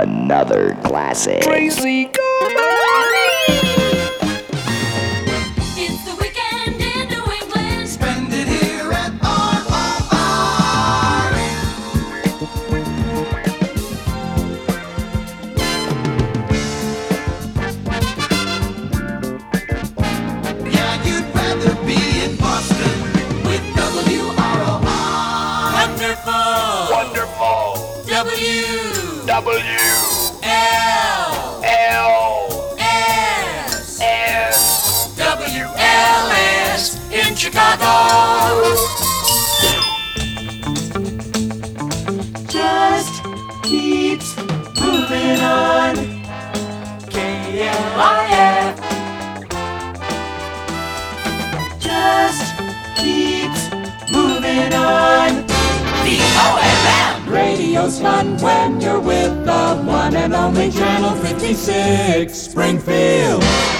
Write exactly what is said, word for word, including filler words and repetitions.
another classic. Crazy Go! It's the weekend in New England. Spend it here at R R R. Yeah, you'd rather be in Boston with W R O R. Wonderful. Wonderful. W. W. L. L. S. S. W. L. S. in Chicago. Just keeps moving on. K L I F. Just keeps moving on. V O M M. Radio's fun when you're with the one and only Channel fifty-six, Springfield.